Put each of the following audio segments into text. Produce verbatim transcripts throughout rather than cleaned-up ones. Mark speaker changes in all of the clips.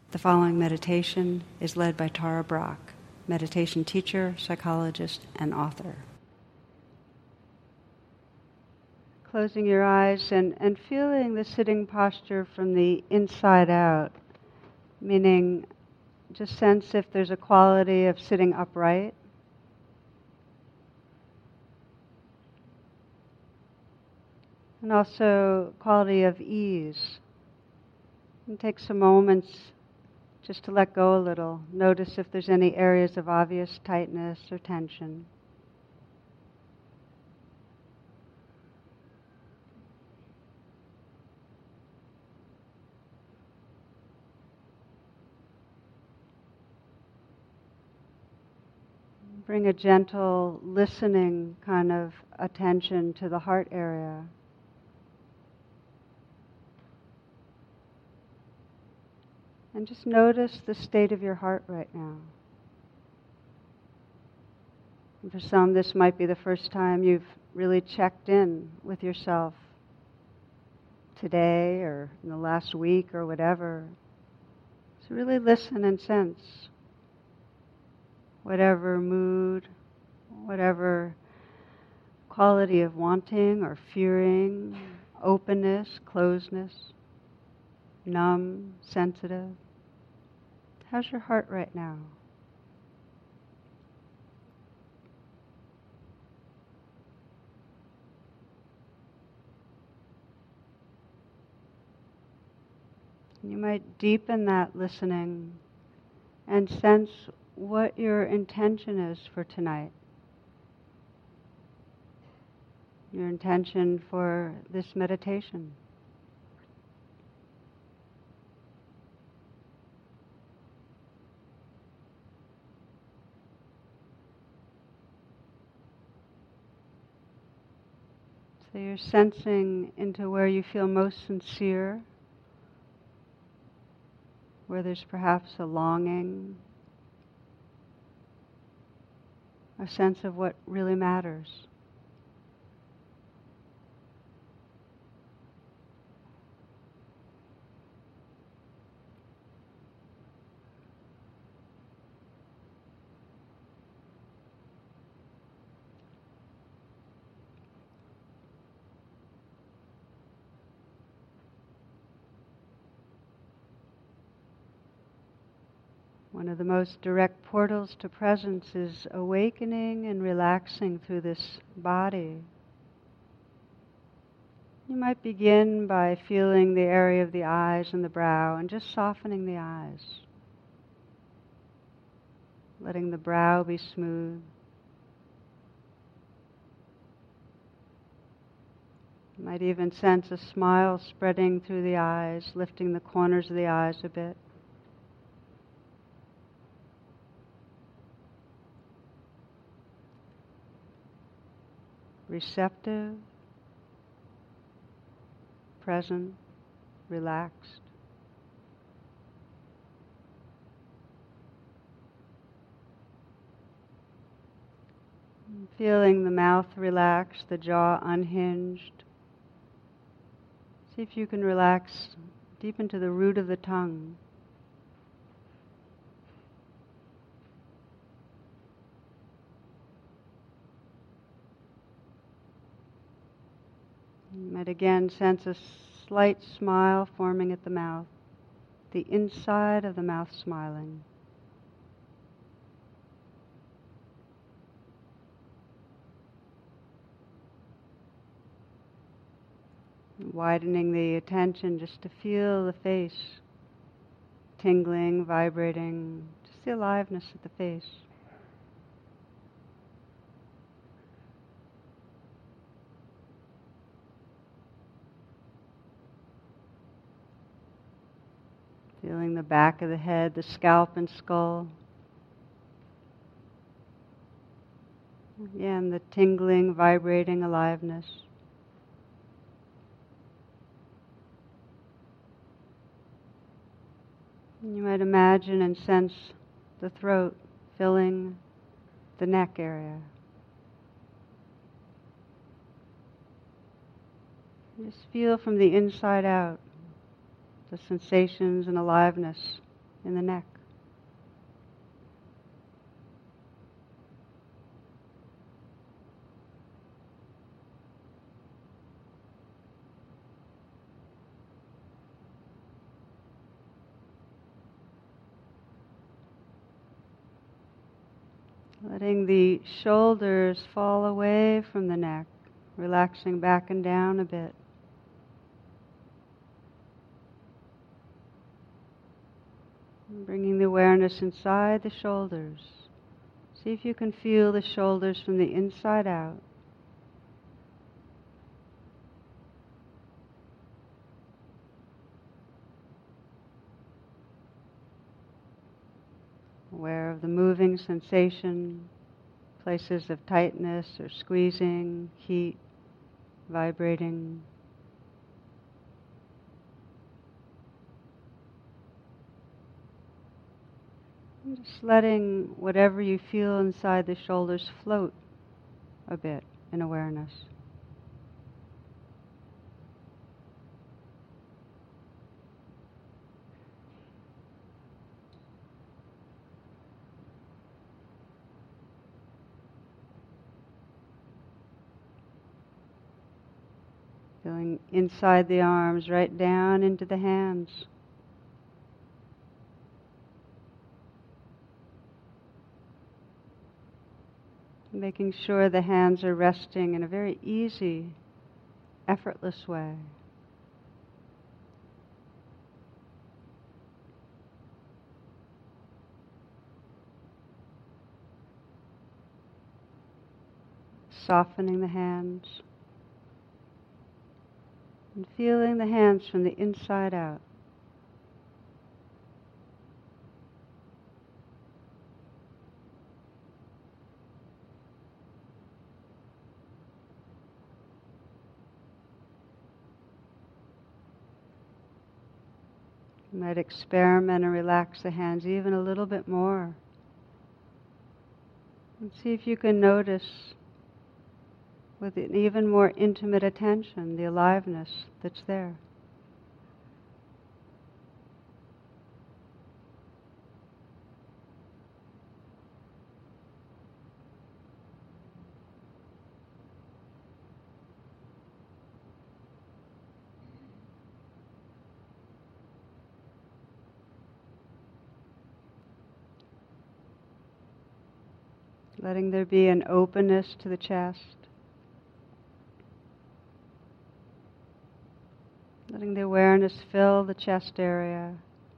Speaker 1: The following meditation is led by Tara Brach, meditation teacher, psychologist, and author. Closing your eyes and, and feeling the sitting posture from the inside out, meaning just sense if there's a quality of sitting upright. And also quality of ease. And take some moments just to let go a little. Notice if there's any areas of obvious tightness or tension. Bring a gentle listening kind of attention to the heart area. And just notice the state of your heart right now. And for some, this might be the first time you've really checked in with yourself today or in the last week or whatever. So really listen and sense whatever mood, whatever quality of wanting or fearing, openness, closedness, numb, sensitive. How's your heart right now? You might deepen that listening and sense what your intention is for tonight. Your intention for this meditation. So you're sensing into where you feel most sincere, where there's perhaps a longing, a sense of what really matters. One of the most direct portals to presence is awakening and relaxing through this body. You might begin by feeling the area of the eyes and the brow and just softening the eyes. Letting the brow be smooth. You might even sense a smile spreading through the eyes, lifting the corners of the eyes a bit. Receptive, present, relaxed. Feeling the mouth relaxed, the jaw unhinged. See if you can relax deep into the root of the tongue. You might again sense a slight smile forming at the mouth, the inside of the mouth smiling. Widening the attention just to feel the face, tingling, vibrating, just the aliveness of the face. Feeling the back of the head, the scalp and skull. Again, the tingling, vibrating aliveness. You might imagine and sense the throat filling the neck area. Just feel from the inside out the sensations and aliveness in the neck. Letting the shoulders fall away from the neck, relaxing back and down a bit. And bringing the awareness inside the shoulders. See if you can feel the shoulders from the inside out. Aware of the moving sensation, places of tightness or squeezing, heat, vibrating. And just letting whatever you feel inside the shoulders float a bit in awareness. Feeling inside the arms, right down into the hands. Making sure the hands are resting in a very easy, effortless way. Softening the hands. And feeling the hands from the inside out. You might experiment and relax the hands even a little bit more. And see if you can notice with an even more intimate attention the aliveness that's there. Letting there be an openness to the chest. Letting the awareness fill the chest area.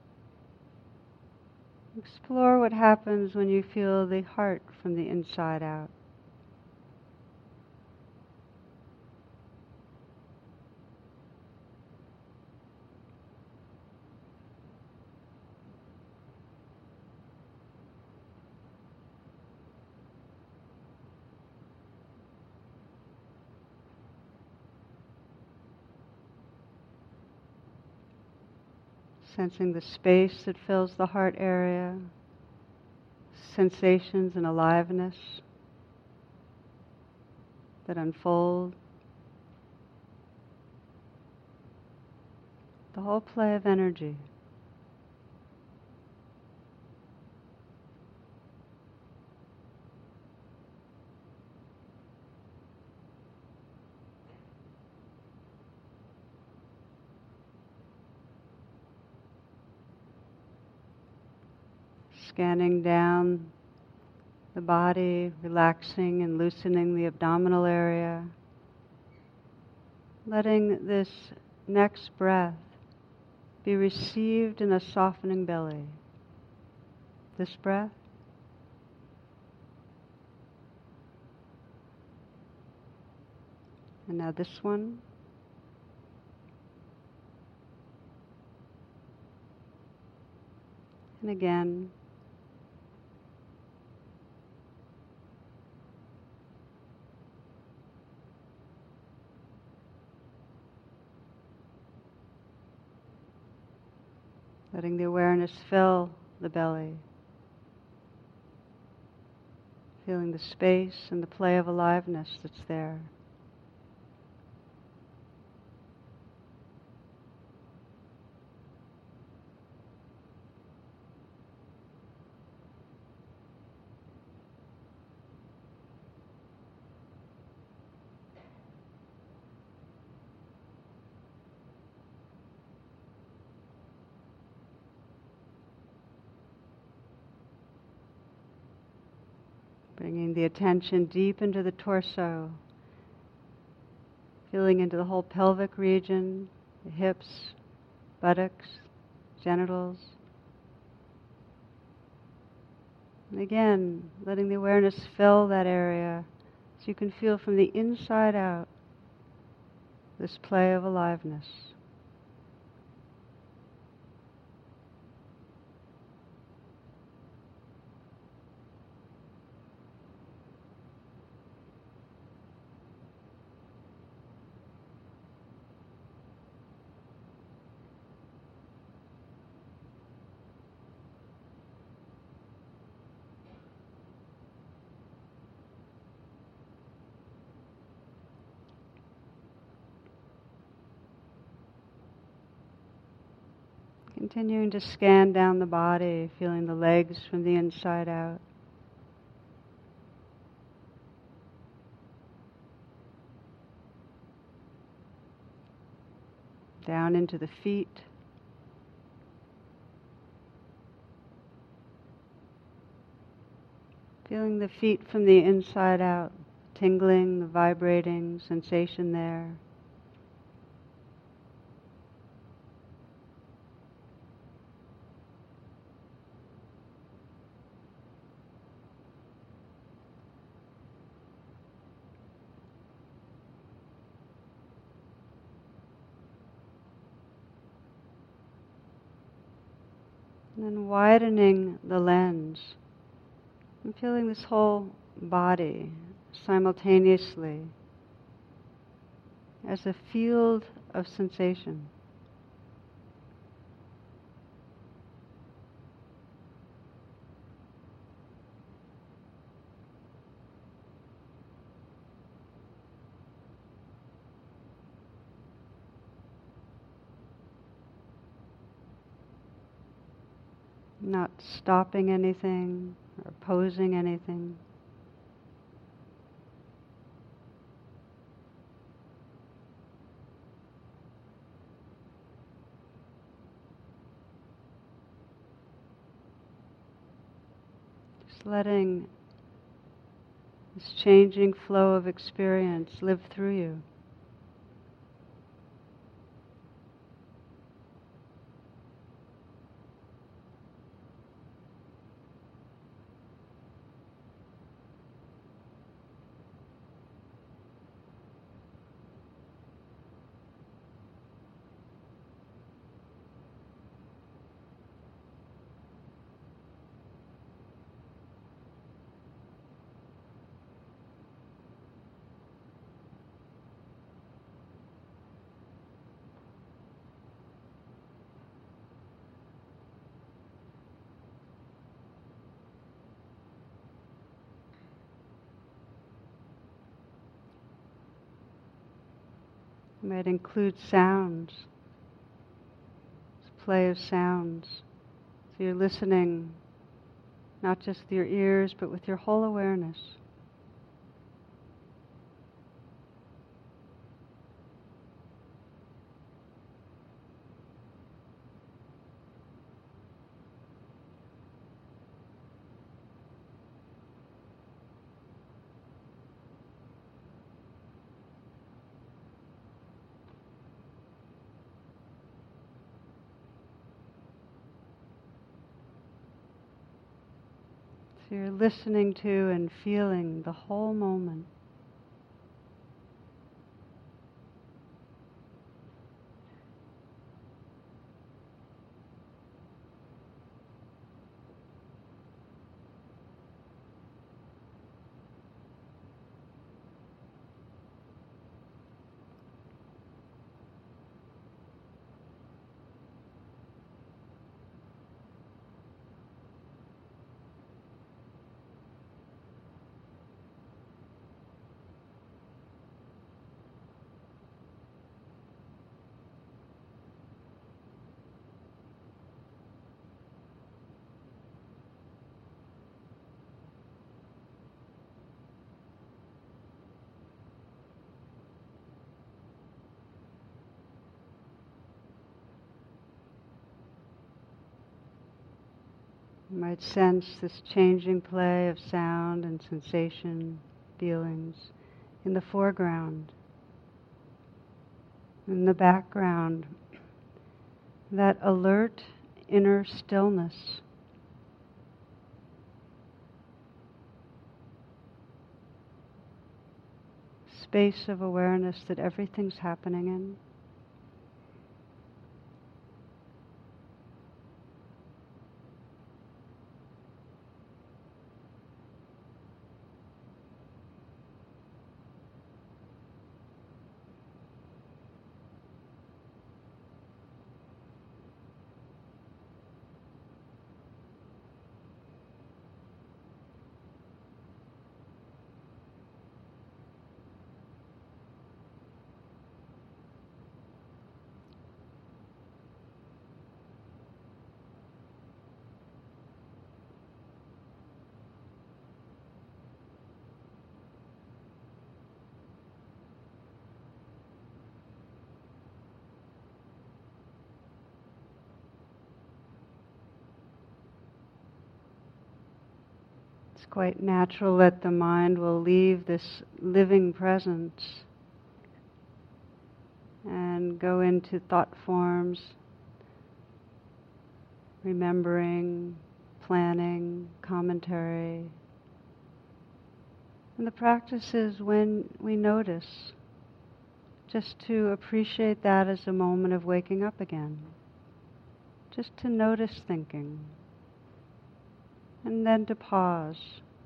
Speaker 1: Explore what happens when you feel the heart from the inside out. Sensing the space that fills the heart area, sensations and aliveness that unfold, the whole play of energy. Scanning down the body, relaxing and loosening the abdominal area. Letting this next breath be received in a softening belly. This breath. And now this one. And again. Letting the awareness fill the belly. Feeling the space and the play of aliveness that's there. Bringing the attention deep into the torso, feeling into the whole pelvic region, the hips, buttocks, genitals. And again, letting the awareness fill that area so you can feel from the inside out this play of aliveness. Continuing to scan down the body, feeling the legs from the inside out. Down into the feet. Feeling the feet from the inside out, tingling, the vibrating sensation there. And then widening the lens and feeling this whole body simultaneously as a field of sensation. Not stopping anything or posing anything. Just letting this changing flow of experience live through you. It might include sounds, this play of sounds. So you're listening not just with your ears, but with your whole awareness. So you're listening to and feeling the whole moment. You might sense this changing play of sound and sensation, feelings in the foreground. In the background, that alert inner stillness. Space of awareness that everything's happening in. It's quite natural that the mind will leave this living presence and go into thought forms, remembering, planning, commentary. And the practice is when we notice, just to appreciate that as a moment of waking up again. Just to notice thinking. And then to pause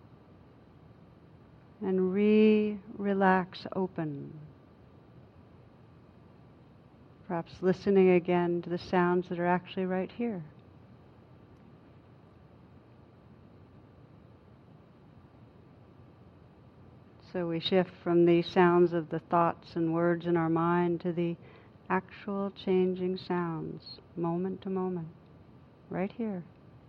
Speaker 1: and re-relax open. Perhaps listening again to the sounds that are actually right here. So we shift from the sounds of the thoughts and words in our mind to the actual changing sounds, moment to moment, right here.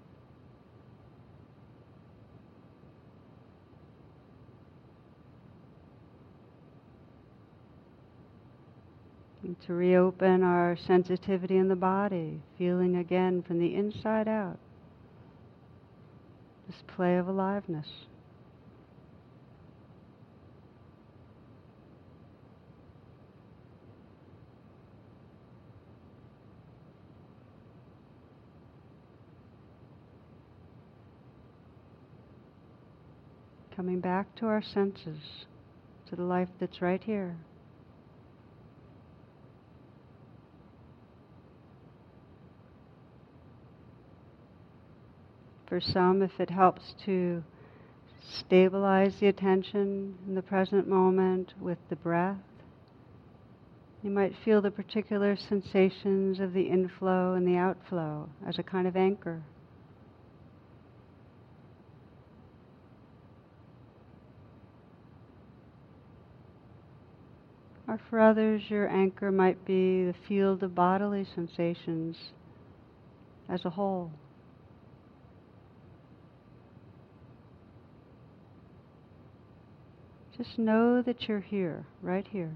Speaker 1: And to reopen our sensitivity in the body, feeling again from the inside out, this play of aliveness. Coming back to our senses, to the life that's right here. For some, if it helps to stabilize the attention in the present moment with the breath, you might feel the particular sensations of the inflow and the outflow as a kind of anchor. Or for others, your anchor might be the field of bodily sensations as a whole. Just know that you're here, right here.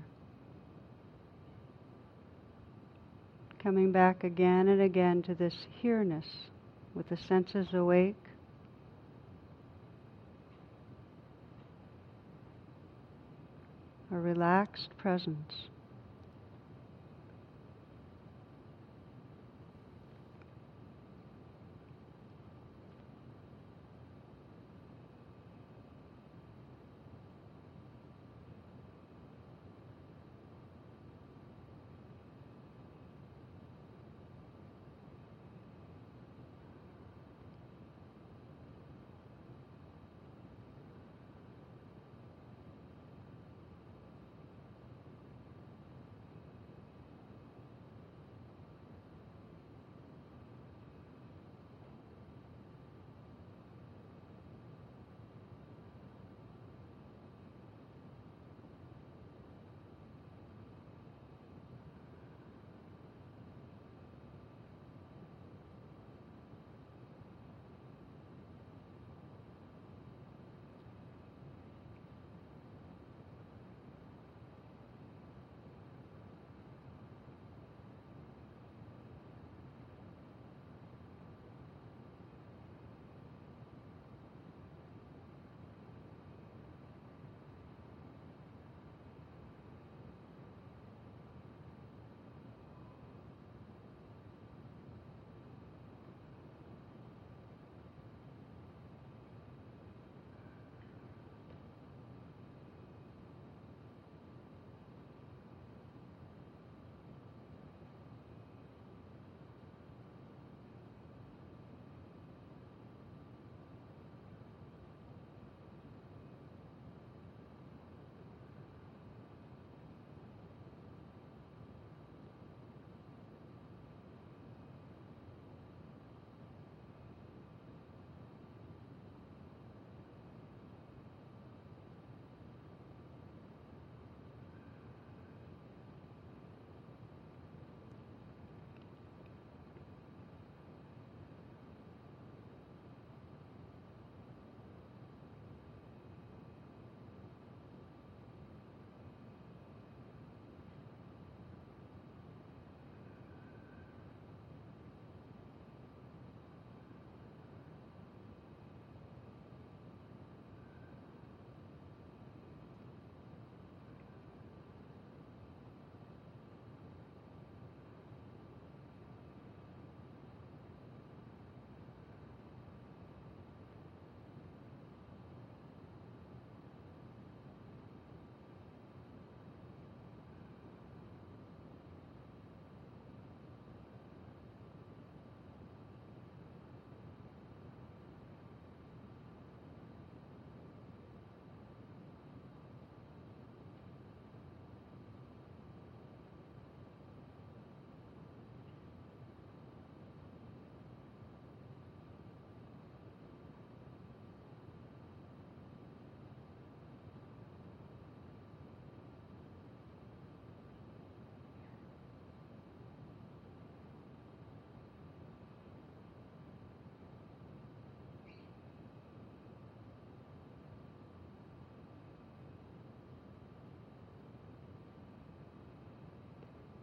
Speaker 1: Coming back again and again to this here-ness, with the senses awake. A relaxed presence.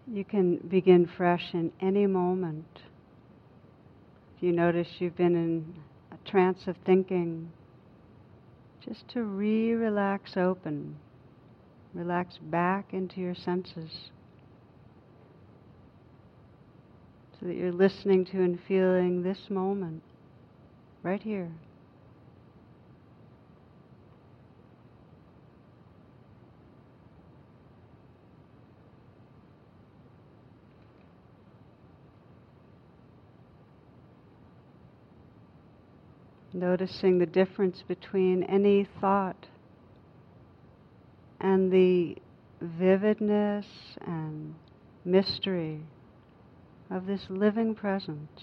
Speaker 1: You can begin fresh in any moment. If you notice you've been in a trance of thinking, just to re-relax open, relax back into your senses, so that you're listening to and feeling this moment, right here. Noticing the difference between any thought and the vividness and mystery of this living presence.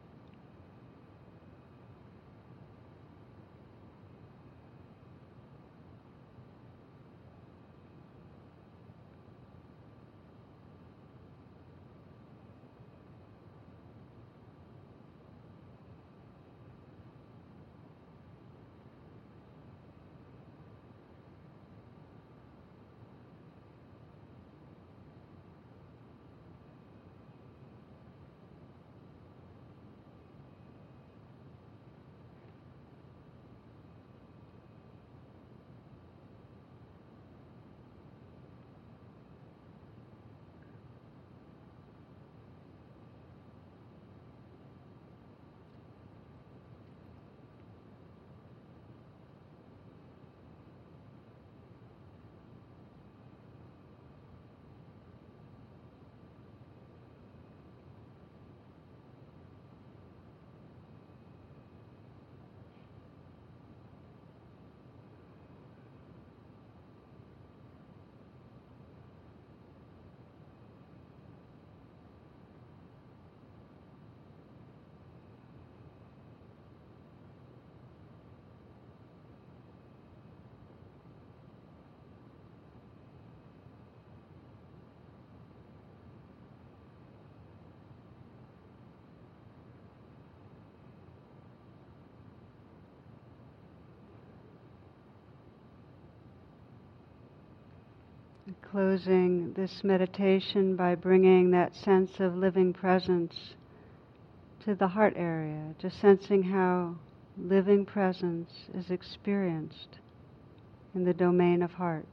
Speaker 1: Closing this meditation by bringing that sense of living presence to the heart area, just sensing how living presence is experienced in the domain of heart.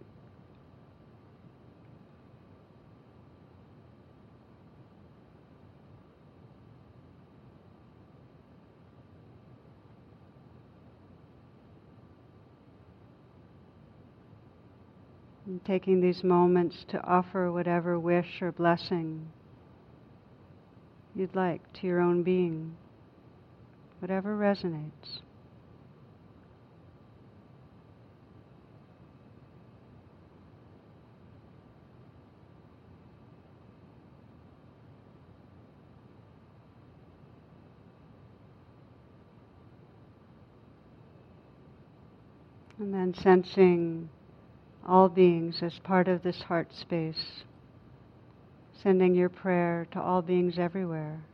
Speaker 1: And taking these moments to offer whatever wish or blessing you'd like to your own being, whatever resonates. And then sensing all beings as part of this heart space, sending your prayer to all beings everywhere.